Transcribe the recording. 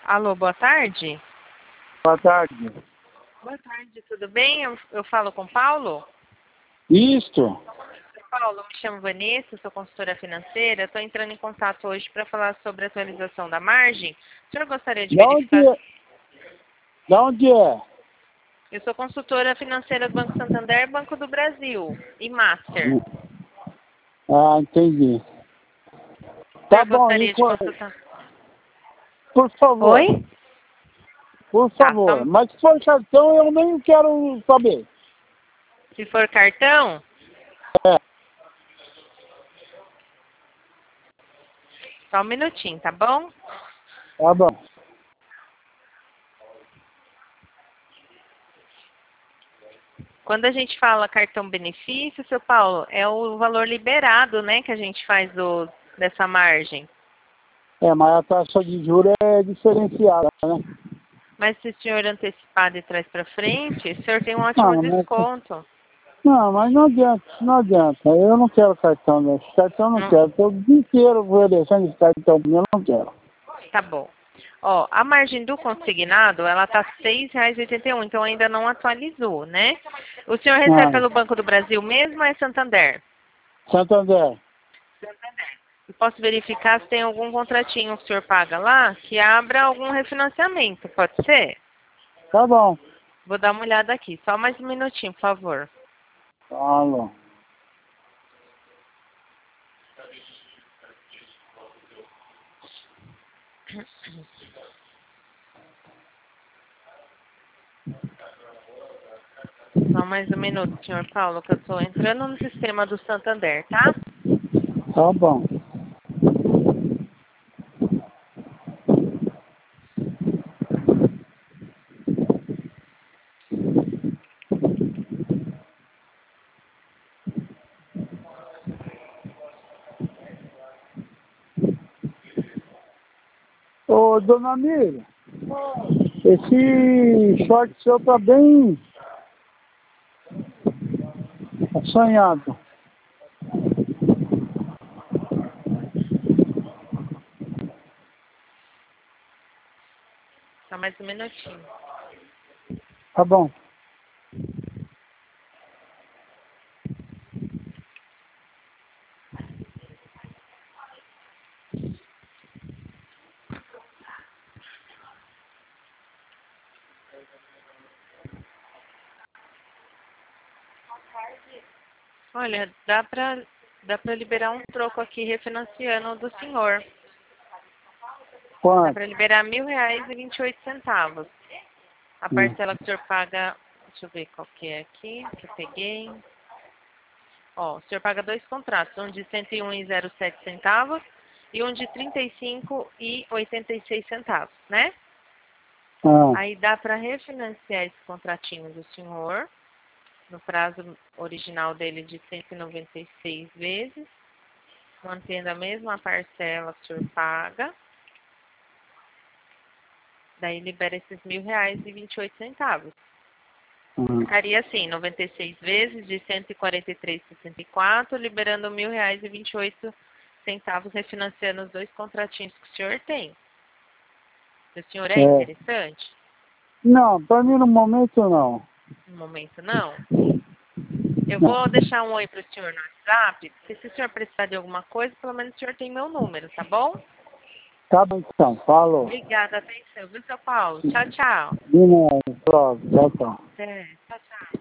Alô, boa tarde. Boa tarde. Boa tarde, tudo bem? Eu falo com Paulo? Isto. Paulo, me chamo Vanessa, sou consultora financeira. Estou entrando em contato hoje para falar sobre a atualização da margem. O senhor gostaria de verificar? Da onde é? Eu sou consultora financeira do Banco Santander, Banco do Brasil e Master. Ah, entendi. O Tá senhor bom, gostaria de consultar? por favor. Oi? Por Tá, favor. Mas se for cartão, eu nem quero saber. se for cartão, É, só um minutinho, tá bom? tá bom. Quando a gente fala cartão benefício, seu Paulo, é o valor liberado, né, que a gente faz dessa margem. É, mas a taxa de juros é diferenciada, né? Mas se o senhor antecipar de trás para frente, o senhor tem um ótimo desconto. Mas não adianta, não adianta. Eu não quero cartão, né? Esse cartão eu não quero. Estou o dia inteiro oferecendo esse cartão, eu não quero. Tá bom. Ó, a margem do consignado, ela tá R$ 6,81, então ainda não atualizou, né? O senhor recebe pelo Banco do Brasil mesmo ou é Santander? Santander. Eu posso verificar se tem algum contratinho que o senhor paga lá que abra algum refinanciamento, pode ser? Tá bom. Vou dar uma olhada aqui, só mais um minutinho, por favor. Tá bom. Só mais um minuto, senhor Paulo, que eu estou entrando no sistema do Santander, tá? Tá bom. Ô, dona Miriam, esse short seu tá bem assanhado. Só mais um minutinho. Tá bom. Olha, dá pra liberar um troco aqui refinanciando do senhor. Dá Quanto? para liberar R$ 1.000,28. A parcela que o senhor paga, deixa eu ver qual que é aqui, que eu peguei. Ó, o senhor paga dois contratos, um de R$ 101,07 e um de R$ 35,86, né? Ah, Aí dá para refinanciar esse contratinho do senhor, no prazo original dele de 196 vezes, mantendo a mesma parcela que o senhor paga. Daí libera esses R$ 1.000,28. Ficaria assim, 96 vezes de 143,64, liberando R$ 1.000,28, refinanciando os dois contratinhos que o senhor tem. O senhor é interessante? não, para mim no momento não. No momento não. Eu Não. vou deixar um oi para o senhor no WhatsApp, porque se o senhor precisar de alguma coisa, pelo menos o senhor tem meu número, tá bom? Tá bom então, falou. Obrigada, atenção, viu, seu Paulo? Tchau, tchau. De nada, tchau, tchau. Até. Tchau, tchau.